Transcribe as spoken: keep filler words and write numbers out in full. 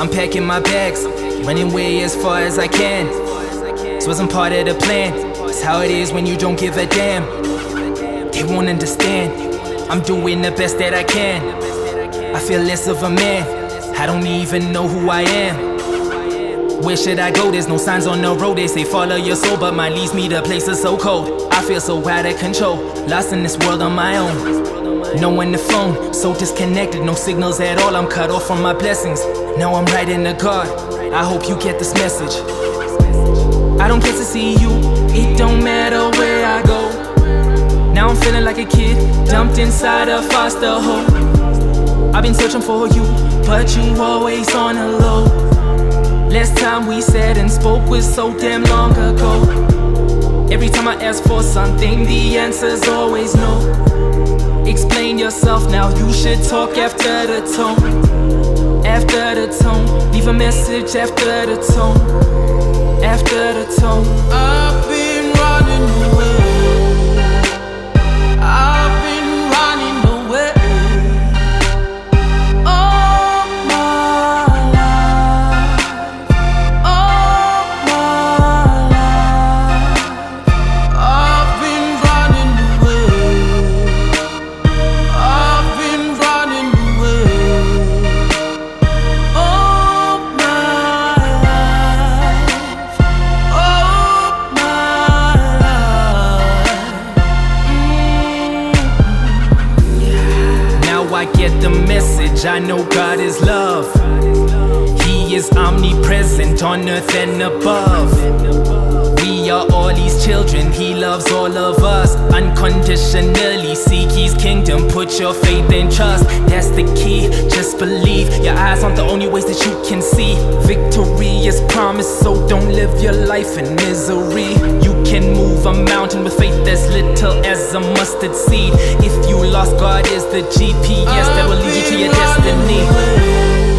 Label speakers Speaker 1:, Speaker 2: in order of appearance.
Speaker 1: I'm packing my bags, running way as far as I can. This wasn't part of the plan. It's how it is when you don't give a damn. They won't understand. I'm doing the best that I can. I feel less of a man. I don't even know who I am. Where should I go? There's no signs on the road. They say follow your soul, but mine leads me to places so cold. I feel so out of control, lost in this world on my own. No one to phone, so disconnected, no signals at all. I'm cut off from my blessings. Now I'm writing to God. I hope you get this message. I don't get to see you, it don't matter where I go. Now I'm feeling like a kid, dumped inside a foster home. I've been searching for you, but you always on the low. Last time we said and spoke was so damn long ago. Every time I ask for something, the answer's always no. Explain yourself now, you should talk after the tone. After the tone, leave a message after the tone. After the tone.
Speaker 2: I've been running away. I've been running away all my life, all my life. I've been running away. I've been running away all my life, all my life. Mm.
Speaker 1: Now I get the message, I know God is love. He is omnipresent on earth and above. We are all His children, He loves all of us unconditionally. Seek His kingdom, put your faith and trust. That's the key, just believe. Your eyes aren't the only ways that you can see. Victory is promised, so don't live your life in misery. You can move a mountain with faith as little as a mustard seed. If you lost, God is the G P S that will lead you to your destiny.